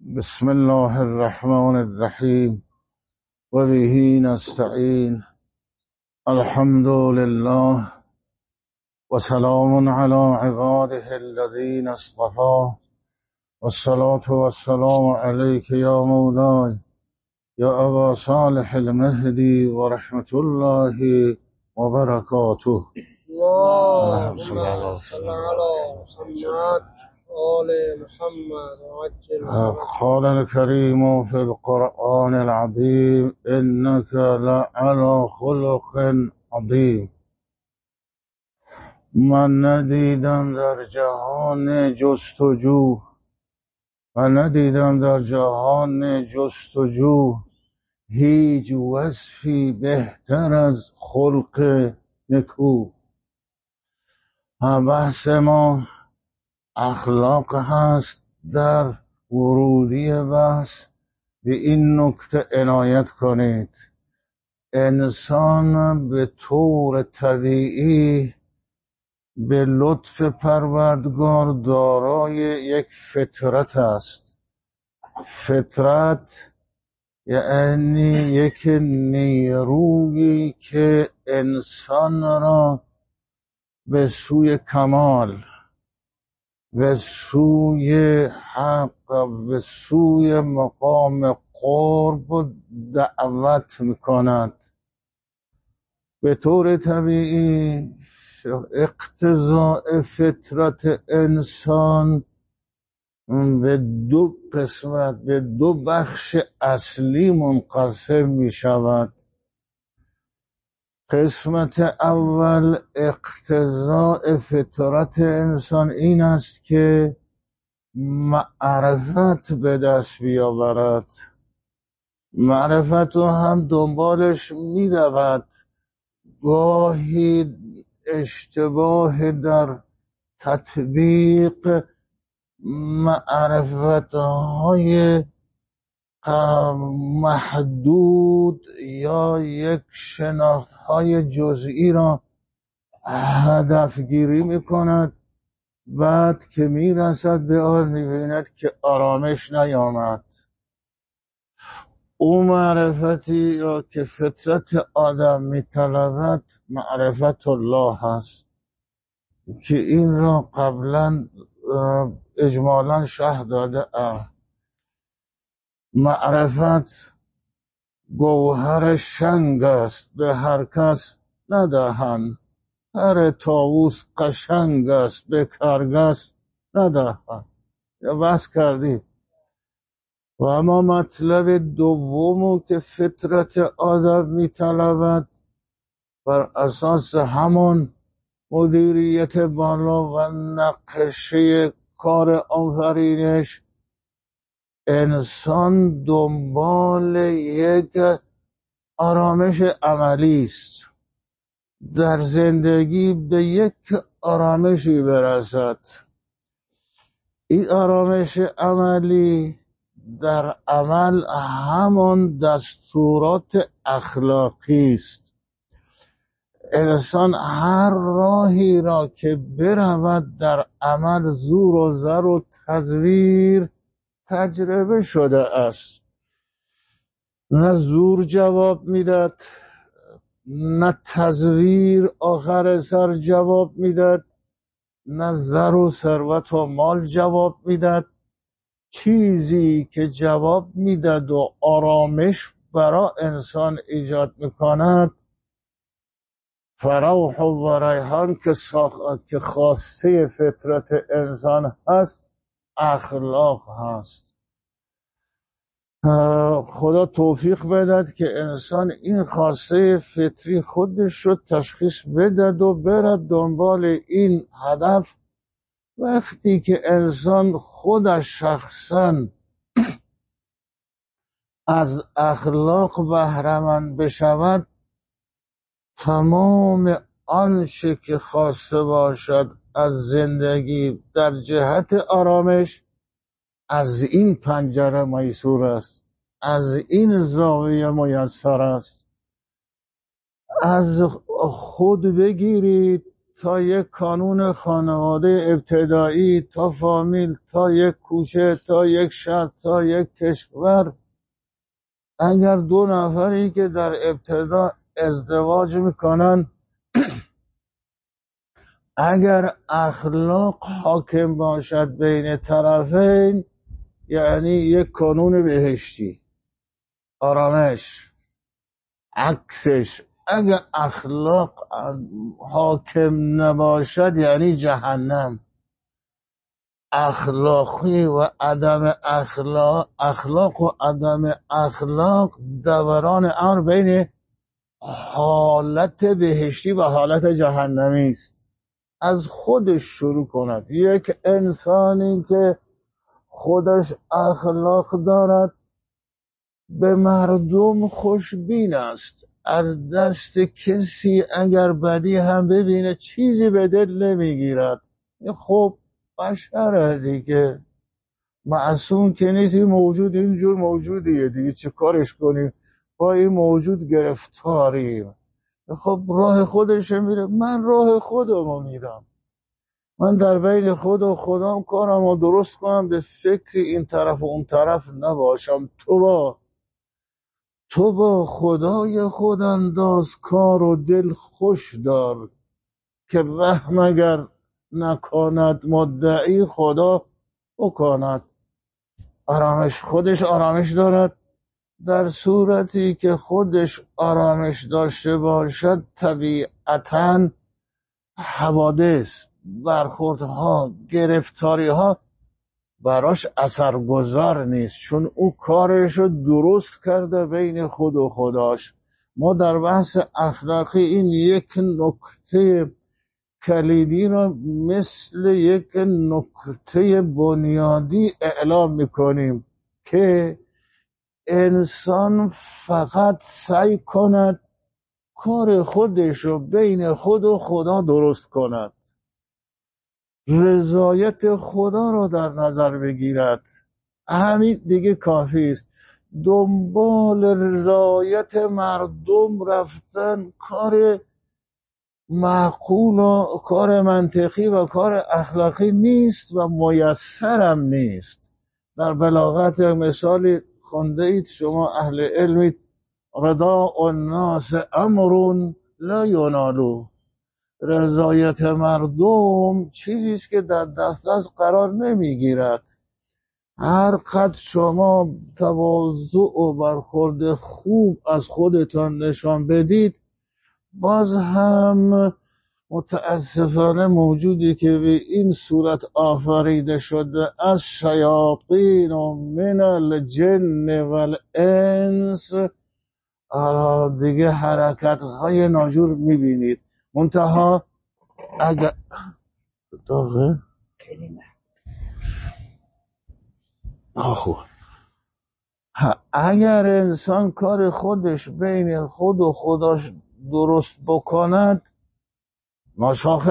بسم الله الرحمن الرحیم و به نستعین. الحمد لله و سلام علی عباده الذین اصطفى والصلاة والسلام علیک یا مولای یا ابا صالح المهدی و رحمت الله و برکاته. اللهم صل على محمد آل محمد وعجل. قال الكريم في القرآن العظيم إنك لعلى خلق عظيم. من ندیدم در جهان جستجو هیچ وصفی بهتر از خلق نکو. بحث ما اخلاق هست. در ورودی بحث به این نکته عنایت کنید: انسان به طور طبیعی به لطف پروردگار دارای یک فطرت است. فطرت یعنی یک نیرویی که انسان را به سوی کمال، به سوی حق، به سوی مقام قرب دعوت میکند. به طور طبیعی اقتضاء فطرت انسان به دو قسمت، به دو بخش اصلی منقسم می شود. قسمت اول اقتضاء فطرت انسان این است که معرفت به دست بیاورد. معرفت رو هم دنبالش می رود. گاهی اشتباه در تطبیق معرفت‌های محدود یا یک شناخت‌های جزئی را هدفگیری می‌کند. بعد که می‌رسد به آن می‌بیند که آرامش نیامد. او معرفتی یا که فطرت آدم می‌طلبد معرفت الله است که این را قبلا اجمالا شرح داده. معرفت گوهر شنگ است، به هر کس ندهند. هر طاووس قشنگ است، به کرگس ندهند. یا بس کردی. و اما مطلب دومو که فطرت آدم میطلبد بر اساس همان مدیریت بالا و نقشه کار آفرینش، انسان دنبال یک آرامش عملی است. در زندگی به یک آرامشی برسد. این آرامش عملی در عمل همان دستورات اخلاقی است. انسان هر راهی را که برود در عمل زور و زر و تزویر تجربه شده است. نه زور جواب میداد، نه تزویر آخر سر جواب میداد، نه زر و ثروت و مال جواب میداد. چیزی که جواب میداد و آرامش برای انسان ایجاد میکند فروح و ریحان که خواسته فطرت انسان هست، اخلاق هست. خدا توفیق بدهد که انسان این خواسته فطری خودش رو تشخیص بدهد و برد دنبال این هدف. وقتی که انسان خودش شخصا از اخلاق بهره‌مند بشود، تمام آنچه که خواسته باشد از زندگی در جهت آرامش از این پنجره میسور است، از این زاویه میسر است. از خود بگیرید تا یک کانون خانواده ابتدایی، تا فامیل، تا یک کوچه، تا یک شهر، تا یک کشور، اگر دو نفری که در ابتدا ازدواج میکنن اگر اخلاق حاکم باشد بین طرفین، یعنی یک کانون بهشتی، آرامش. عکسش اگر اخلاق حاکم نباشد یعنی جهنم. اخلاقی و عدم اخلاق و عدم اخلاق دوران امر بین حالت بهشتی و حالت جهنمی است. از خودش شروع کند. یک انسانی که خودش اخلاق دارد به مردم خوشبین است، از دست کسی اگر بدی هم ببینه چیزی به دل نمیگیرد. خب بشره دیگه، معصوم که نیست. این موجود اینجور موجودیه دیگه، چه کارش کنیم؟ با این موجود گرفتاریم. خب راه خودش میره، من راه خودمو میرم. من در بین خود و خودم کارم رو درست کنم، به فکر این طرف و اون طرف نباشم. تو با خدای خود انداز کار و دل خوش دار، که رحم اگر نکند مدعی خدا بکند. آرامش، خودش آرامش دارد. در صورتی که خودش آرامش داشته باشد طبیعتاً حوادث، برخوردها، گرفتاریها براش اثرگذار نیست، چون او کارش رو درست کرده بین خود و خداش. ما در بحث اخلاقی این یک نکته کلیدی را مثل یک نکته بنیادی اعلام میکنیم که انسان فقط سعی کند کار خودش رو بین خود و خدا درست کند، رضایت خدا رو در نظر بگیرد. همین دیگه کافی است. دنبال رضایت مردم رفتن کار معقول و کار منطقی و کار اخلاقی نیست و میسرم نیست. در بلاغت مثالی خونده اید شما اهل علمید: رضا الناس امر لا ینالو. رضایت مردم چیزیست که در دسترس قرار نمیگیرد. هر قدر شما تواضع و برخورد خوب از خودتان نشان بدید، باز هم متاسفانه موجودی که به این صورت آفریده شده از شیاطین و من الجن والانس دیگه حرکت‌های ناجور میبینید. منتها اگر داغه اگر انسان کار خودش بین خود و خداش درست بکند، ما شاخ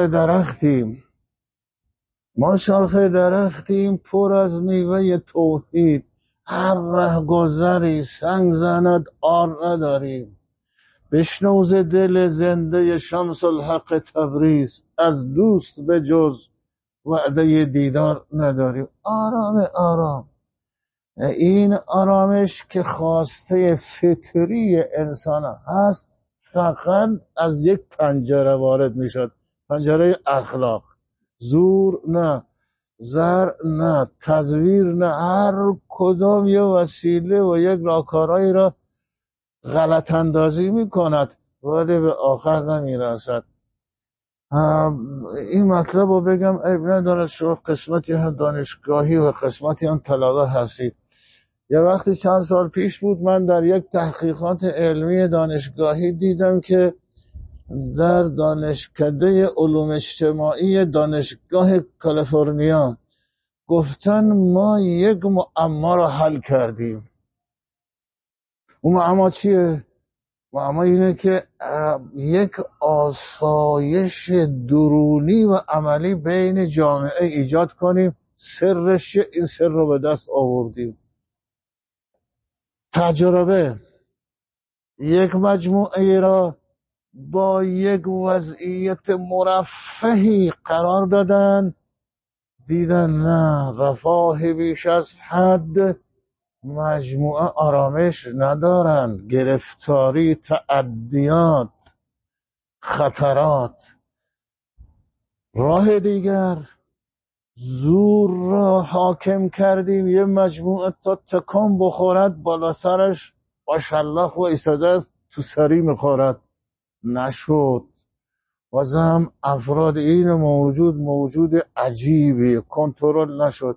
درختیم پر از میوه توحید. هر رهگذری سنگ زند آر نداریم. بشنو ز دل زنده شمس الحق تبریز، از دوست به جز وعده دیدار نداریم. آرام. این آرامش که خواسته فطری انسان هست فقط از یک پنجره وارد می شد، پنجره اخلاق. زور نه، زر نه، تزویر نه. هر کدام یه وسیله و یک راهکارهایی را غلط اندازی می کند ولی به آخر نمی رسد. این مطلب رو بگم عیب ندارد. شما قسمتی هم دانشگاهی و قسمتی هم طلبه هستید. یه وقتی چند سال پیش بود، من در یک تحقیقات علمی دانشگاهی دیدم که در دانشکده علوم اجتماعی دانشگاه کالیفرنیا گفتن ما یک معما رو حل کردیم. اون معما چیه؟ معما اینه که یک آسایش درونی و عملی بین جامعه ایجاد کنیم. سرش این سر رو به دست آوردیم. تجربه یک مجموعه را با یک وضعیت مرفهی قرار دادن، دیدن نه، رفاه بیش از حد مجموعه آرامش ندارن، گرفتاری، تعدیات، خطرات. راه دیگر، زور را حاکم کردیم، یه مجموعه تا تکان بخورد بالا سرش با شلاق و ایستاده است تو سری میخورد. نشد. بازم افراد این موجود عجیبی، کنترل نشد.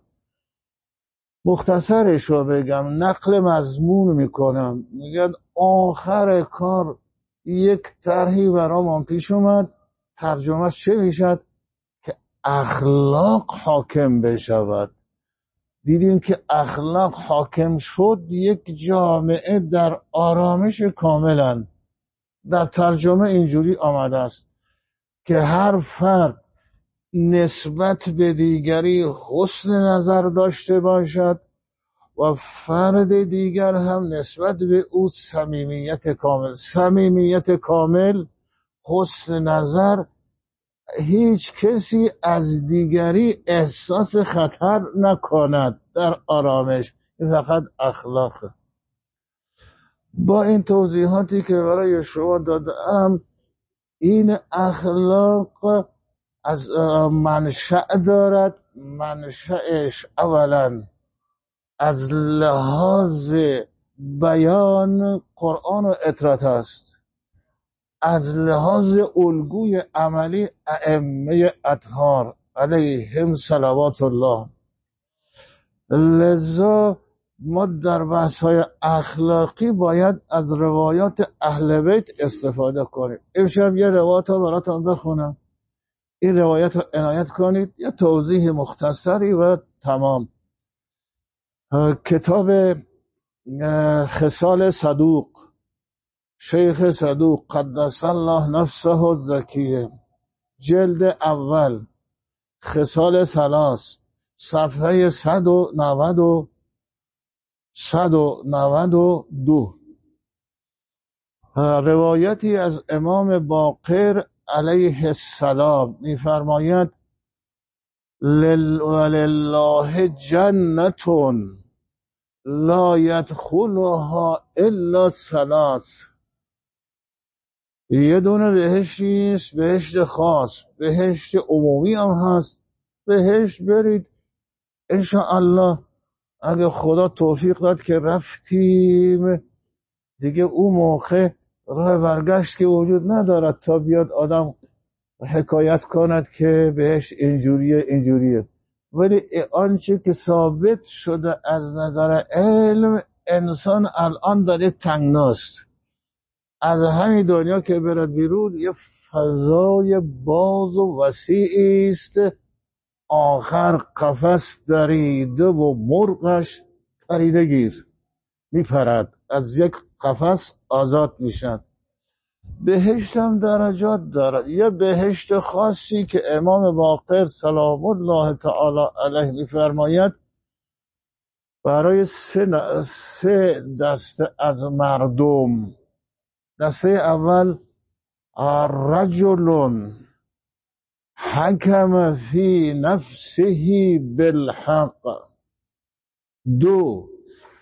مختصرش رو بگم، نقل مضمون میکنم، میگن آخر کار یک طرحی برام پیش اومد، ترجمهش چه میشد؟ که اخلاق حاکم بشود. دیدیم که اخلاق حاکم شد، یک جامعه در آرامش کاملا. در ترجمه اینجوری آمده است که هر فرد نسبت به دیگری حسن نظر داشته باشد و فرد دیگر هم نسبت به او صمیمیت کامل، حسن نظر، هیچ کسی از دیگری احساس خطر نکند در آرامش. این فقط اخلاقه. با این توضیحاتی که برای شما دادم، این اخلاق از منشأ دارد. منشأش اولا از لحاظ بیان قرآن و اطرات است، از لحاظ الگوی عملی ائمه اطهار علیهم صلوات الله. لذا ما در بحث‌های اخلاقی باید از روایات اهل بیت استفاده کنیم. امشب یه روایت رو براتون بخونم، این روایت رو عنایت کنید، یه توضیح مختصری و تمام. کتاب خصال صدوق، شیخ صدوق قدس الله نفسه الزکیه، جلد اول، خصال ثلاث، صفحه 192. روایتی از امام باقر علیه السلام می‌فرماید: ولله جنتون لا یدخلها الا ثلاث. یه دونه بهشتی است، بهشت خاص، بهشت عمومی هم هست. بهشت برید انشاءالله، اگه خدا توفیق داد که رفتیم دیگه، اون موقع راه برگشت که وجود ندارد تا بیاد آدم حکایت کند که بهشت اینجوریه. ولی آنچه که ثابت شده از نظر علم، انسان الان داره تنگناست. از همین دنیا که برد بیرون یه فضای باز و وسیعی است. آخر قفس دریده و مرغش پریده گیر میپرد، از یک قفس آزاد میشن. بهشت هم درجات دارد. یه بهشت خاصی که امام باقر سلام الله تعالی علیه میفرماید برای سه دسته از مردم. دسته اول، رجل حکم فی نفسه بالحق. دو،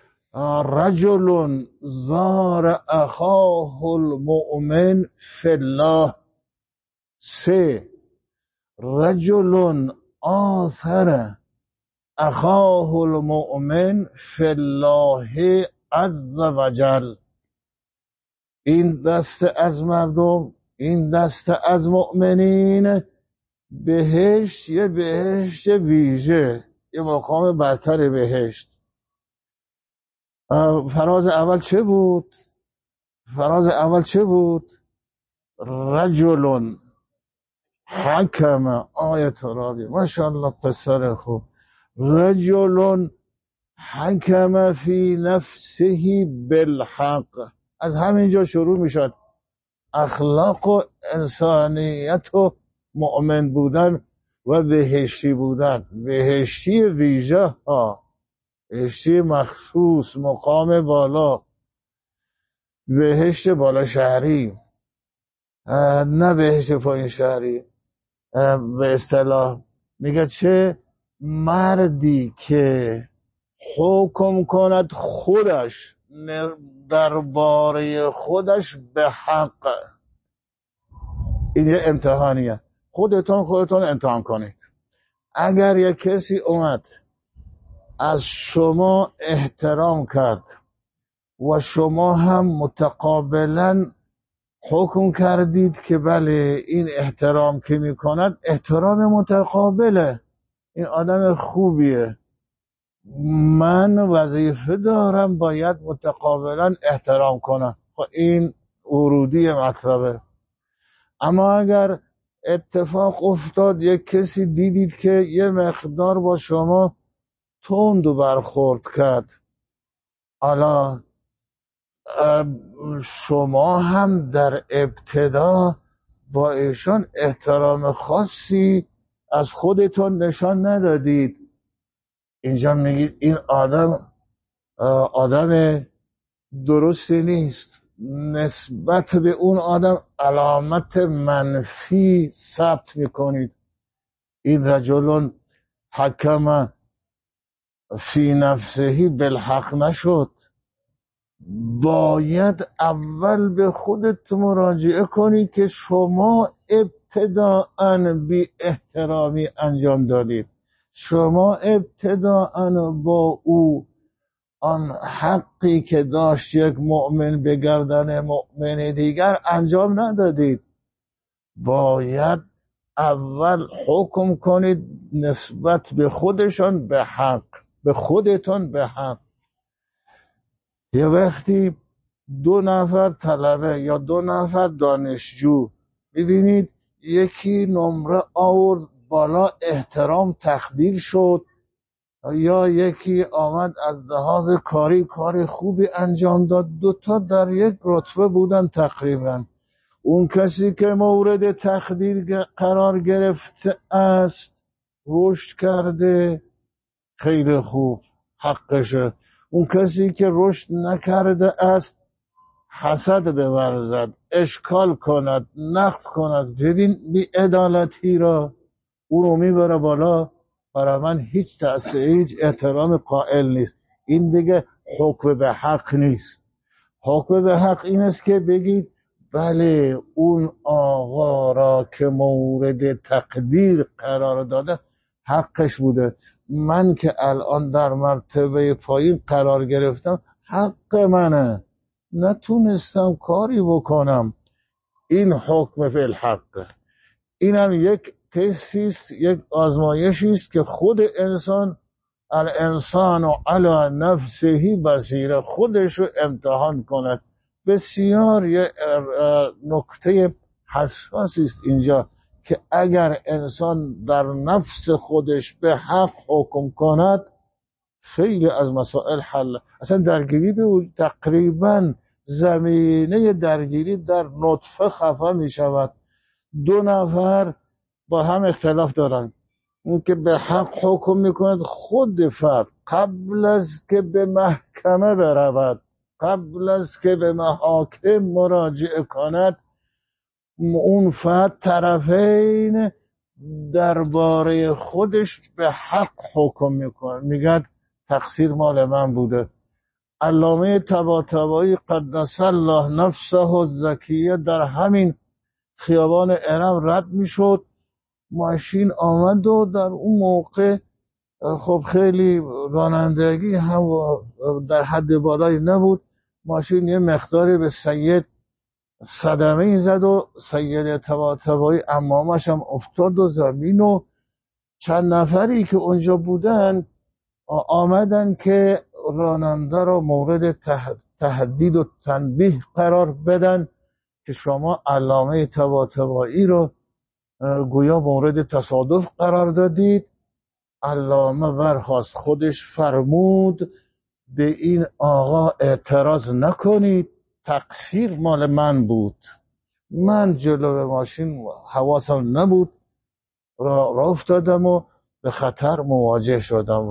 رجل زار اخاه المؤمن فی الله. سه، رجل آثر اخاه المؤمن فی الله عز وجل. این دسته از مردم، این دسته از مؤمنین، بهشت یه بهشت ویژه، یه مقام برتر بهشت. فراز اول چه بود؟ رجل حکم. آیت رابی، ماشاءالله پسر خوب. رجل حکم فی نفسه بالحق. از همینجا شروع میشد اخلاق و انسانیت و مؤمن بودن و بهشتی بودن. بهشتی ویژه ها، بهشتی مخصوص، مقام بالا، بهشت بالا شهری. نه بهش پایین شهری، به اصطلاح میگه چه مردی که حکم کند خودش درباره خودش به حق. این یه امتحانیه، خودتون امتحان کنید. اگر یک کسی اومد از شما احترام کرد و شما هم متقابلا حکم کردید که بله این احترام که میکند احترام متقابله، این آدم خوبیه، من وظیفه دارم باید متقابلا احترام کنم، خب این ورودی مطلبه. اما اگر اتفاق افتاد یک کسی دیدید که یه مقدار با شما تند برخورد کرد، حالا شما هم در ابتدا با ایشان احترام خاصی از خودتون نشان ندادید، اینجا میگید این آدم درستی نیست، نسبت به اون آدم علامت منفی ثبت میکنید. این رجل حکم فی نفسه بالحق نشد، باید اول به خودت مراجعه کنی که شما ابتداءً بی احترامی انجام دادید، شما ابتداءً با او آن حقی که داشت یک مؤمن به گردن مؤمن دیگر انجام ندادید. باید اول حکم کنید نسبت به خودشان به حق، به خودتون به حق. یه وقتی 2 نفر طلبه یا 2 نفر دانشجو ببینید یکی نمره آورد بالا، احترام تقدیر شد، یا یکی آمد از لحاظ کار خوبی انجام داد، 2 تا در یک رتبه بودن تقریبا. اون کسی که مورد تقدیر قرار گرفته است رشد کرده، خیلی خوب، حقشه. اون کسی که رشد نکرده است حسد بورزد، اشکال کند، نقد کند، ببین بی‌عدالتی را او رو میبره بالا، برای من هیچ تأثیر، هیچ احترام قائل نیست. این دیگه حکم به حق نیست. حکم به حق این است که بگید بله اون آقا را که مورد تقدیر قرار داده حقش بوده، من که الان در مرتبه پایین قرار گرفتم حق منه، نتونستم کاری بکنم. این حکم فی الحق. این هم یک تستیست، یک آزمایشی است که خود انسان، الانسان علی نفسه بصیره، خودش رو امتحان کند. بسیار یه نکته حساسی است اینجا که اگر انسان در نفس خودش به حق حکم کند خیلی از مسائل حل. اصلا درگیری به تقریبا زمینه درگیری در نطفه خفا می شود. 2 نفر با هم اختلاف دارن، اون که به حق حکم میکند خود فرد قبل از که به محکمه برود، قبل از که به محاکم مراجعه کند، اون فرد طرفین درباره خودش به حق حکم میکند، میگه تقصیر مال من بوده. علامه طباطبایی قدس الله نفسه الزکیه در همین خیابان ارم رد میشد، ماشین آمد و در اون موقع خب خیلی رانندگی هم در حد بالایی نبود، ماشین یه مقداری به سید صدمه زد و سید طباطبایی امامش هم افتاد و زمین، و چند نفری که اونجا بودن آمدن که راننده را مورد تهدید و تنبیه قرار بدن که شما علامه طباطبایی رو گویا مورد تصادف قرار دادید. علامه برخاست، خودش فرمود به این آقا اعتراض نکنید، تقصیر مال من بود، من جلو ماشین حواسم نبود، را افتادم و به خطر مواجه شدم.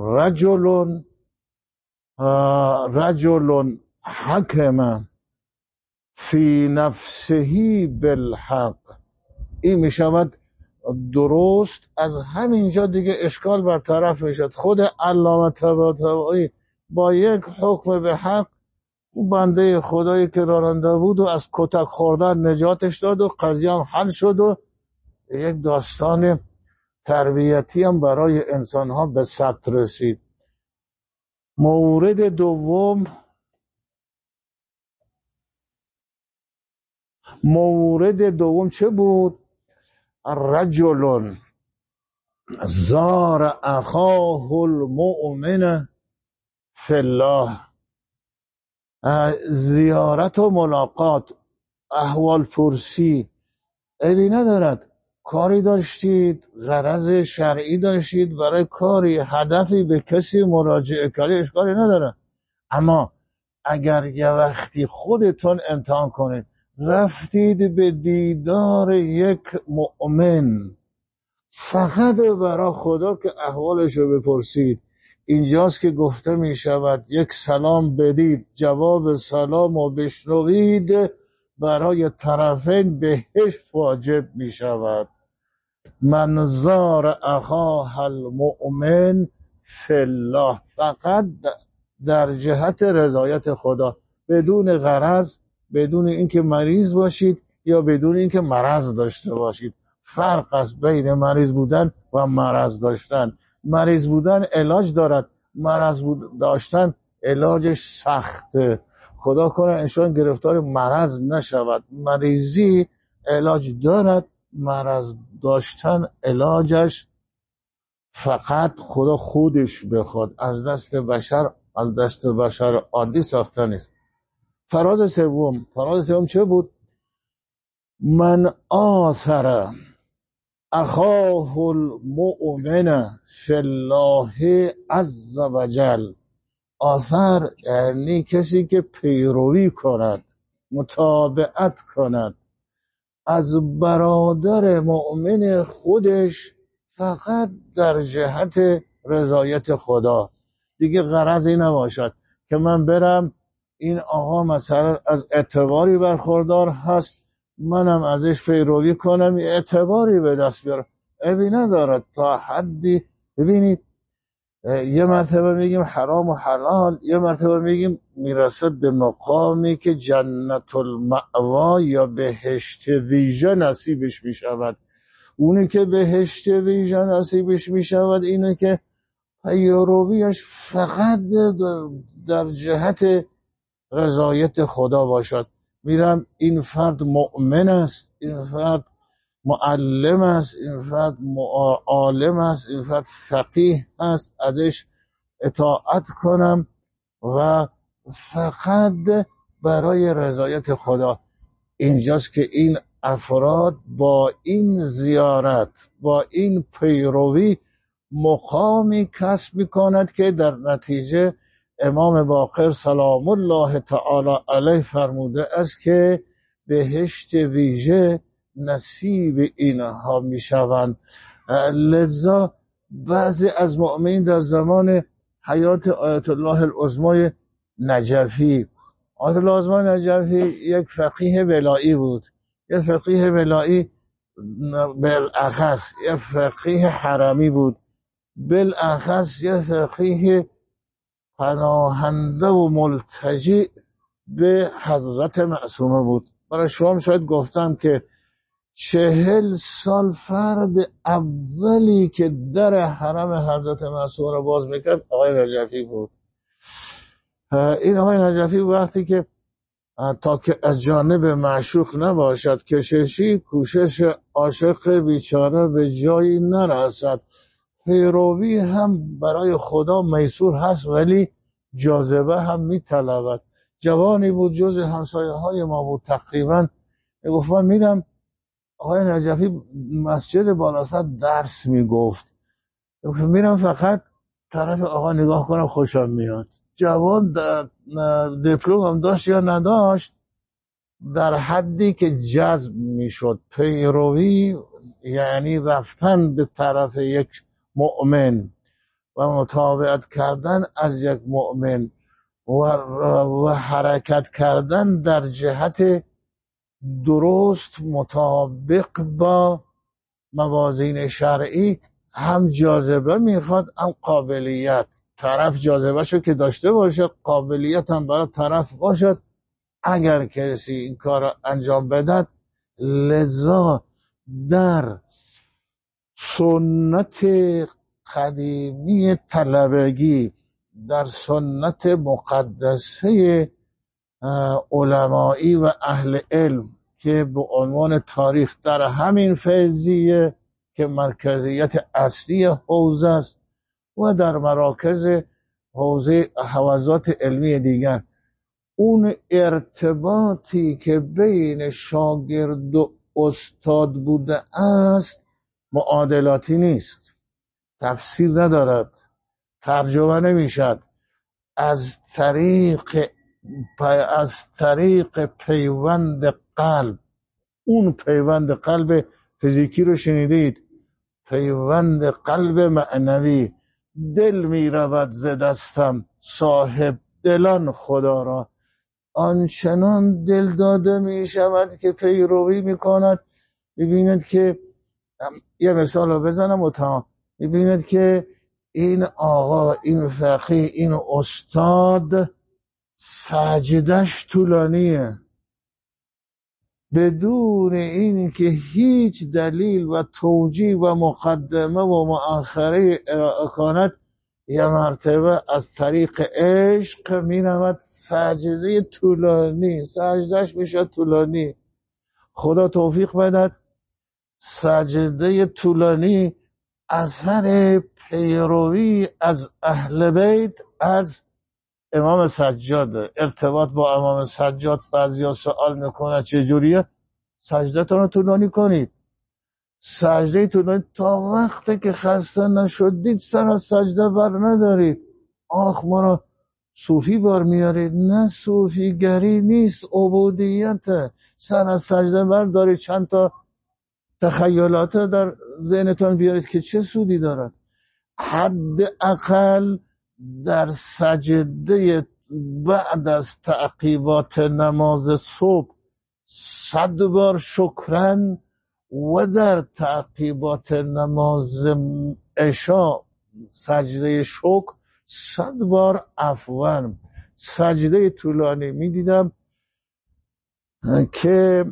رجل حکم فی نفسه بالحق. این می شود درست. از همینجا دیگه اشکال برطرف می شد. خود علامه طباطبایی با یک حکم به حق اون بنده خدایی که راننده بود و از کتک خوردن نجاتش داد و قضیه هم حل شد و یک داستان تربیتی هم برای انسان ها به ثبت رسید. مورد دوم چه بود؟ رجل زار اخاه المؤمن فی الله. زیارت و ملاقات، احوال پرسی، عیبی ندارد. کاری داشتید، غرض شرعی داشتید، برای کاری هدفی به کسی مراجعه کردید، اشکالی نداره. اما اگر یه وقتی خودتون امتحان کنید رفتید به دیدار یک مؤمن فقط برای خدا که احوالش رو بپرسید، اینجاست که گفته می شود یک سلام بدید، جواب سلام رو بشنوید، برای طرفین بهشت واجب می شود. من زار اخاه المؤمن فی الله، فقط در جهت رضایت خدا، بدون غرض، بدون اینکه مریض باشید یا بدون اینکه مرض داشته باشید. فرق است بین مریض بودن و مرض داشتن. مریض بودن علاج دارد، مرض داشتن علاجش سخته. خدا کنه انسان گرفتار مرض نشود. مریضی علاج دارد، مرض داشتن علاجش فقط خدا خودش بخواد، از دست بشر عادی ساخته نیست. فراز سوم چه بود؟ من آثر اخاه المؤمن فی الله عز وجل. آثر یعنی کسی که پیروی کند، متابعت کند از برادر مؤمن خودش فقط در جهت رضایت خدا. دیگه غرضی نباشد که من برم این آقا مثلا از اعتباری برخوردار هست، منم ازش پیروی کنم اعتباری به دست بیارم، عیبی ندارد تا حدی. ببینید یه مرتبه میگیم حرام و حلال، یه مرتبه میگیم میرسد به مقامی که جنت المأوا یا بهشت ویژه نصیبش میشود. اونی که بهشت ویژه نصیبش میشود اینه که پیرویش فقط در جهت رضایت خدا باشد. میرم این فرد مؤمن است، این فرد معلم است، این فرد عالم است، این فرد فقیه است، ازش اطاعت کنم و فقط برای رضایت خدا. اینجاست که این افراد با این زیارت، با این پیروی مقامی کسب می‌کند که در نتیجه امام باقر سلام الله تعالی علیه فرموده است که بهشت ویژه نصیب اینها میشوند. لذا بعضی از مؤمنین در زمان حیات آیت الله العظمای نجفی، آیت الله العظمای نجفی یک فقیه ولایی بود، یک فقیه ولایی بالاخص یک فقیه حرمی بود، بالاخص یک فقیه پناهنده و ملتجی به حضرت معصومه بود. برای شما شاید گفتم که 40 سال فرد اولی که در حرم حضرت معصومه را باز میکرد آقای نجفی بود. این آقای نجفی وقتی که تا که از جانب معشوق نباشد کششی، کوشش عاشق بیچاره به جایی نرسد. پیروی هم برای خدا میسور هست ولی جاذبه هم میطلبد. جوانی بود جز همسایه های ما بود تقریبا، گفت من میرم آقای نجفی مسجد بالاصد درس میگفت، میرم فقط طرف آقا نگاه کنم خوشم میاد. جوان دیپلم هم داشت یا نداشت، در حدی که جذب میشد. پیروی یعنی رفتن به طرف یک مؤمن و متابعت کردن از یک مؤمن و حرکت کردن در جهت درست مطابق با موازین شرعی هم جاذبه میخواد هم قابلیت. طرف جاذبه شو که داشته باشه، قابلیت هم برای طرف باشد اگر کسی این کار را انجام بدد. لذا در سنت قدیمی طلبگی، در سنت مقدسه علمایی و اهل علم که به عنوان تاریخ در همین فیضیه که مرکزیت اصلی حوزه است و در مراکز حوزه حوزات علمی دیگر، اون ارتباطی که بین شاگرد و استاد بوده است معادلاتی نیست، تفسیر ندارد، ترجمه نمیشد. از طریق پیوند قلب، اون پیوند قلب فیزیکی رو شنیدید، پیوند قلب معنوی، دل می رود ز دستم صاحب دلان خدا را، آنچنان دل داده می شود که پیروی می کند. ببینید که یه مثال رو بزنم ببینید که این آقا، این فقیه، این استاد سجدش طولانیه، بدون این که هیچ دلیل و توجیه و مقدمه و مؤخره ارائه کند، یه مرتبه از طریق عشق می رود سجده طولانی، سجدش میشه طولانی. خدا توفیق بدد. سجده طولانی اثر پیروی از اهل بیت از امام سجاد. ارتباط با امام سجاد بعضیا سوال میکنه چجوریه؟ سجدتون رو طولانی کنید، سجده طولانی تا وقتی که خسته نشدید سر از سجده بر ندارید. آخ ما رو صوفی بار میارید. نه، صوفیگری نیست، عبودیته. سر از سجده بر دارید، چند تا تخیلات در ذهنتون بیارید که چه سودی دارد. حداقل در سجده بعد از تعقیبات نماز صبح 100 بار شکرن و در تعقیبات نماز عشا سجده شکر 100 بار عفوان. سجده طولانی میدیدم که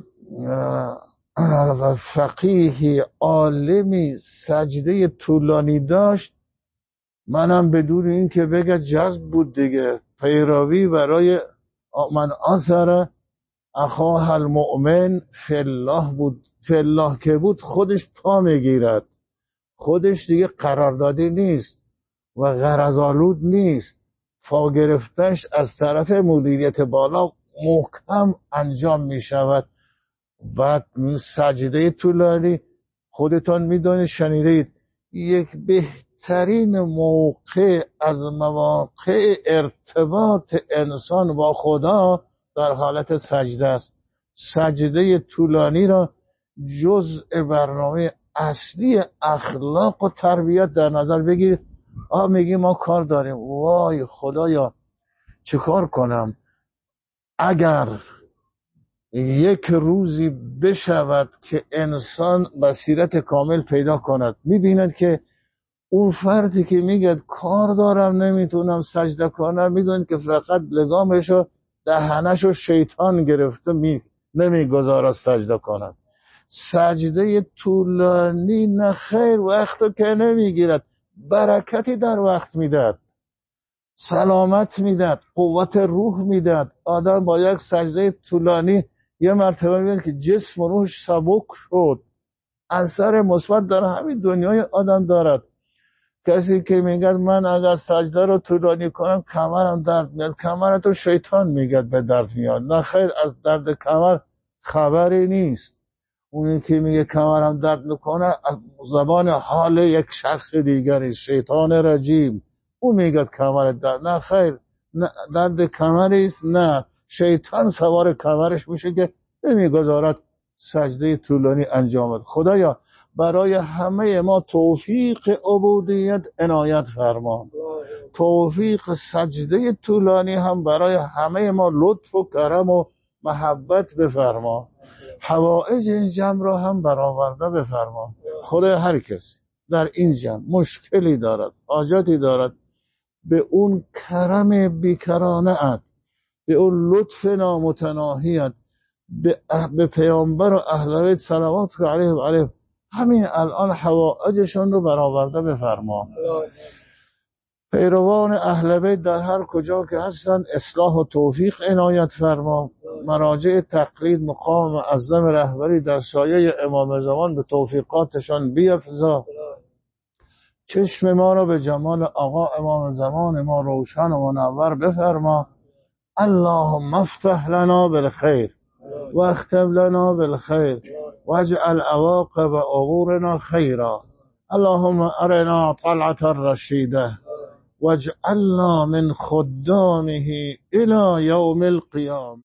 فقیه عالمی سجده طولانی داشت، منم بدون این که بگه جذب بود دیگه، پیروی برای من آثر اخاه المؤمن فی الله بود. فی الله که بود خودش پا میگیرد، خودش دیگه قراردادی نیست و غرض‌آلود نیست، پا گرفتش از طرف مدیریت بالا محکم انجام میشود. بعد سجده طولانی خودتان میدونید، شنیدید، یک بهترین موقع از مواقع ارتباط انسان با خدا در حالت سجده است. سجده طولانی را جزء برنامه اصلی اخلاق و تربیت در نظر بگیرید. میگی ما کار داریم، وای خدایا چه کار کنم؟ اگر یک روزی بشود که انسان بصیرت کامل پیدا کند، میبیند که اون فردی که میگه کار دارم نمیتونم سجده کنم، میدونید که فقط لگامشو دهنشو شیطان گرفته، نمیگذارد سجده کند. سجده طولانی نه خیر وقت که نمیگیرد، برکتی در وقت میداد، سلامت میداد، قوت روح میداد. آدم با یک سجده طولانی یه مرتبه میبینید که جسم و روحش سبک شد. اثر مثبت در همین دنیای آدم دارد. کسی که میگه من اگر سجده رو طولانی کنم کمرم درد میاد، کمرتو شیطان میگه به درد میاد. نه خیر، از درد کمر خبری نیست. اونی که میگه کمرم درد میکنه از زبان حال یک شخص دیگری، شیطان رجیم، اون میگه کمر درد. نه خیر، نه درد کمریست، نه شیطان سوار کمرش میشه که نمیگذارد سجده طولانی انجام بده. خدایا برای همه ما توفیق عبودیت عنایت فرما، توفیق سجده طولانی هم برای همه ما لطف و کرم و محبت بفرما. حوائج این جمع را هم برآورده بفرما. خود هر کسی در این جمع مشکلی دارد، حاجتی دارد، به اون کرم بیکرانه ات، به اون لطف نامتناهیت، به پیامبر و اهل بیت صلوات علیه و علیه همین الان حوائجشون رو برآورده بفرما. پیروان اهل بیت در هر کجا که هستند اصلاح و توفیق عنایت فرما. مراجع تقلید مقام معظم رهبری در سایه امام زمان به توفیقاتشان بیفزا. چشم ما را به جمال آقا امام زمان ما روشن و منور بفرما. اللهم افتح لنا بالخیر و اختم لنا بالخیر واجعل عواقب امورنا خیرا. اللهم ارنا طلعة الرشیده واجعلنا من خدامه الى یوم القیامه.